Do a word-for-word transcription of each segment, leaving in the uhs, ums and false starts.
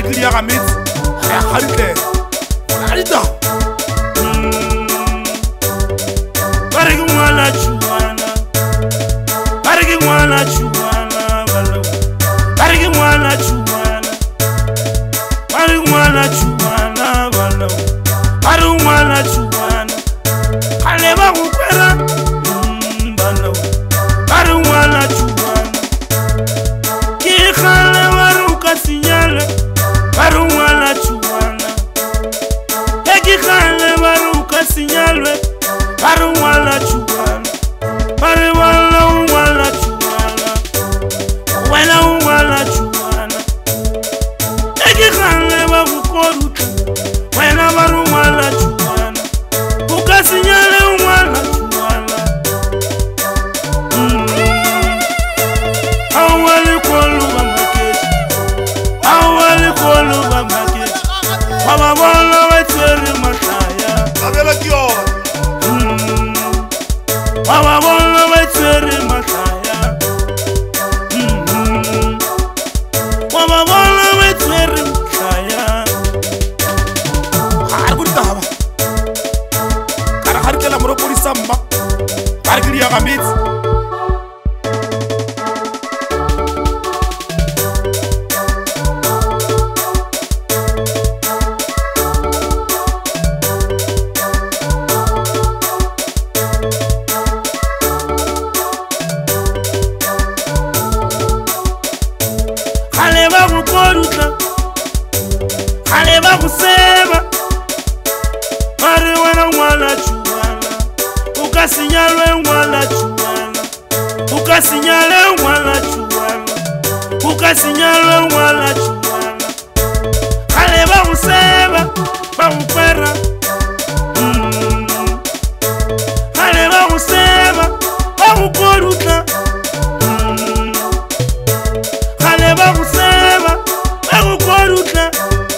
Barikili ya gamit ya khalite alida Bariki mwana chuana Bariki mwana chuana balo Bariki mwana chuana Bariki mwana chuana balo Bariki mwana chuana Kaleba kukwera balo Bariki mwana chuana Ki khale waruka sinyale Bariki mwana chuana Eki khale waruka sinyale Baru wala chuana, baru wala wala chuana, wala wala chuana. Eki khale wa kukorutu, wala baru wala chuana, ukasinyale wala chuana. Awali kolu wa makeji, awali kolu wa makeji. Baba wala weteri mataya. Abela kyo. Baba wala weteri mataya. Baba wala weteri mataya. Har gurta haba. Kara har kala muro puri samba. Barikili ya gamit. Kaleba kukoruta, kaleba kusema, mari wana wala chuana, ukasinyalwe wala chuana, ukasinyale wala chuana, ukasinyalwe wala chuana, kaleba kusema, bamukwera, kaleba kusema, bamukoruta. Kaleba kusema, bakukoruta.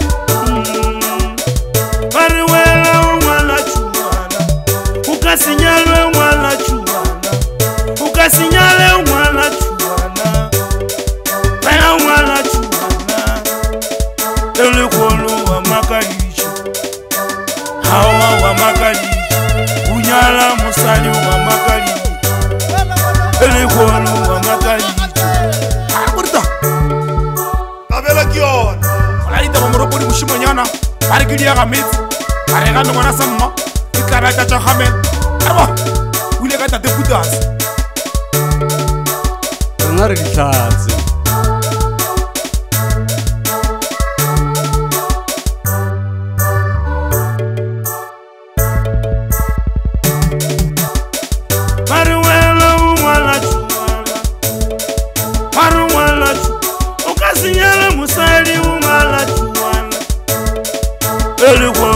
Bari wala wala chuana, ukasinyalwe wala chuana, ukasinyale wala chuana, wala wala chuana. Ele kolo wa makalisho, hawa wa makalisho, unyala musali wa makalisho, ele kolo wa makalisho. Abela kyo. Alida bamuropori mushimo nyana Barikili ya gamit arega no mwana samma ikara cha chahamel arwa ule ka tate putas Renare dithatse Baru wala wala chuala Baru wala chuala Ukasinyala musali umala chuala Ele kwa